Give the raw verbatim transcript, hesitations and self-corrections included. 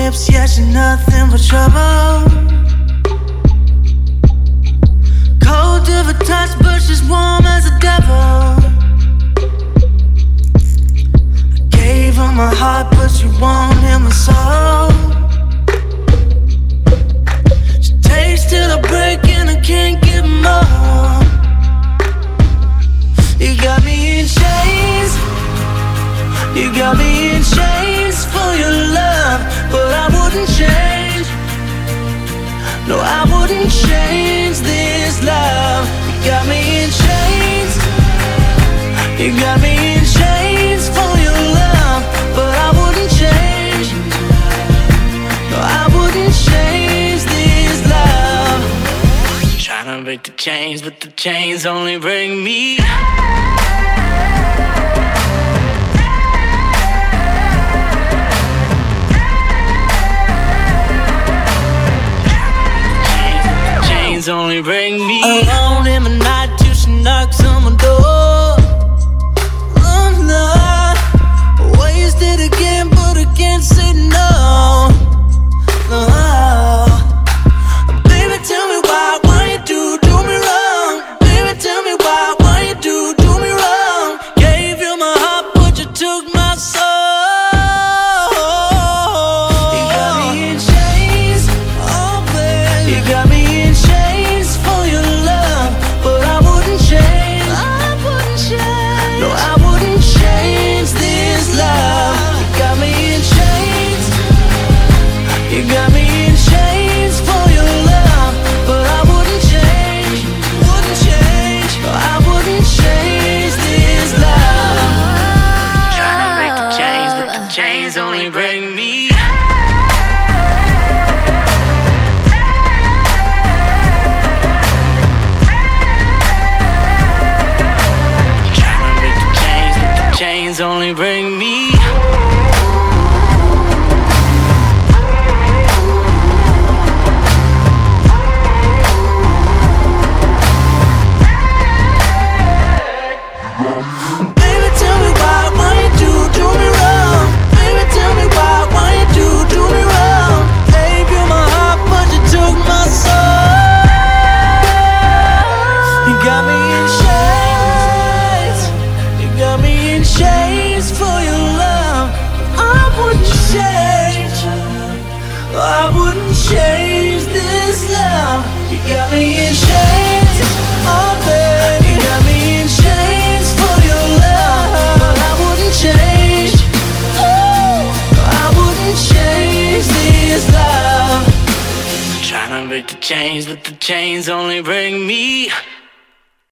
lips, yeah, she's nothing but trouble. Cold to the touch, but she's warm as a devil. I gave her my heart, but she won't hear my soul. She takes till I break and I can't get more. You got me in chains, you got me in chains for your love, but I wouldn't change. No, I wouldn't change this love. You got me in chains, you got me in chains for your love, but I wouldn't change. No, I wouldn't change this love. Trying to break the chains, but the chains only bring me. Only bring me alone in the night till she knocks on my door. Oh no, wasted again, but I can't say no. No, baby, tell me why, why you do do me wrong? Baby, tell me why, why you do do me wrong? Gave you my heart, but you took my soul. You got me in chains, oh baby, you got me in chains. You got me in chains for your love, but I wouldn't change, wouldn't change. No, I wouldn't change this love. Trying to break the chains, but the chains only bring me. Trying to break the chains, but the chains only bring me. Chains for your love, I wouldn't change. I wouldn't change this love. You got me in chains, oh baby. You got me in chains for your love. I wouldn't change. Oh, I wouldn't change this love. Trying to break the chains, but the chains only bring me.